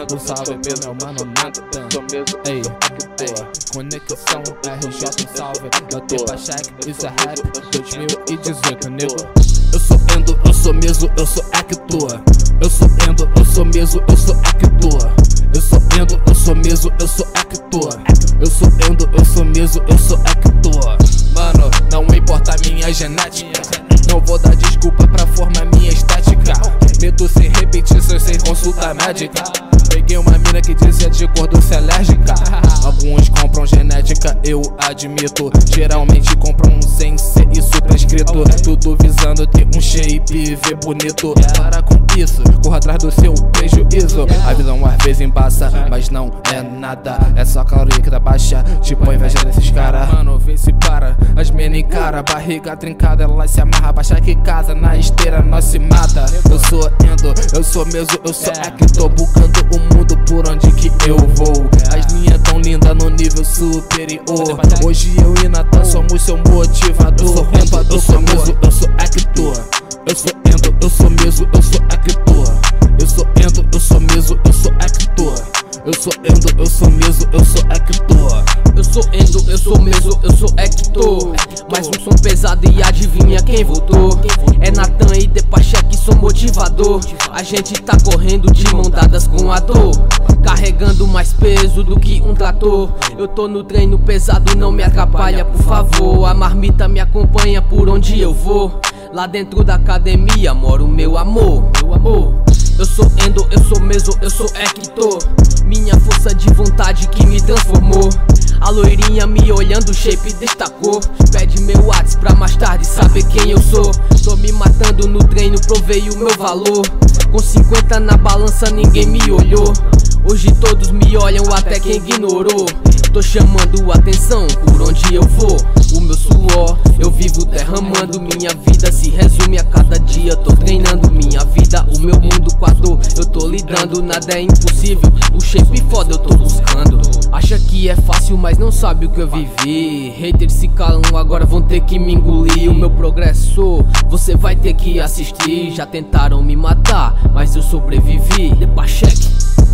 Um salve pro meu mano Nathan. Ei, conexão RJ, um salve. Eu tenho pra cheque, isso é rap 2018, nego. Eu sou Endo, eu sou Meso, eu sou Hector. Eu sou Endo, eu sou Meso, eu sou Hector. Eu sou Endo, eu sou Meso, eu sou Hector. Eu sou Endo, eu sou Meso, eu sou Hector. Mano, não importa a minha genética, não vou dar desculpa pra formar minha estética. Medo sem repetições, sem consulta médica. Peguei uma mina que dizia de gordo ser alérgica. Alguns compram genética, eu admito. Geralmente compram sem ser isso prescrito. Tudo visando ter um shape, ver bonito. Para com isso, corra atrás do seu prejuízo. A visão às vezes embaça, mas não é nada. É só a caloria que dá baixa, tipo a inveja desses cara. Mano, vê se para, as mina encara. Barriga trincada, ela se amarra. Baixa que casa, na esteira nós se mata. Eu sou Endo, eu sou Meso, eu sou Hector. Bucando o mundo por onde que eu vou. As linhas tão lindas no nível superior. Hoje eu e Nathan somos seu motivador. Eu sou Meso, eu sou Hector. Eu sou Endo, eu sou Meso, eu sou Hector. Eu sou Endo, eu sou Meso, eu sou Hector. Eu sou Endo, eu sou Meso, eu sou Hector. Eu sou Endo, eu sou Meso, eu sou Hector. Mais um som pesado e adivinha quem voltou? É Nathan e Depaché que sou motivador. A gente tá correndo de mão dadas com a dor, carregando mais peso do que um trator. Eu tô no treino pesado, não me atrapalha, por favor. A marmita me acompanha por onde eu vou. Lá dentro da academia mora o meu amor, meu amor. Eu sou Endo, eu sou Meso, eu sou Hector. Minha força de vontade que me transformou. A loirinha me olhando, o shape destacou. Pede meu WhatsApp pra mais tarde saber quem eu sou. Tô me matando no treino, provei o meu valor. Com 50 na balança ninguém me olhou. Hoje todos me olham, até quem ignorou. Tô chamando atenção por onde eu vou. O meu suor eu vivo derramando. Minha vida se resume a cada dia. Tô treinando minha vida, o meu mundo com a dor eu tô lidando, nada é impossível. O shape foda eu tô buscando. Acha que é fácil, mas não sabe o que eu vivi. Haters se calam, agora vão ter que me engolir. O meu progresso você vai ter que assistir. Já tentaram me matar, mas eu sobrevivi. Depaché.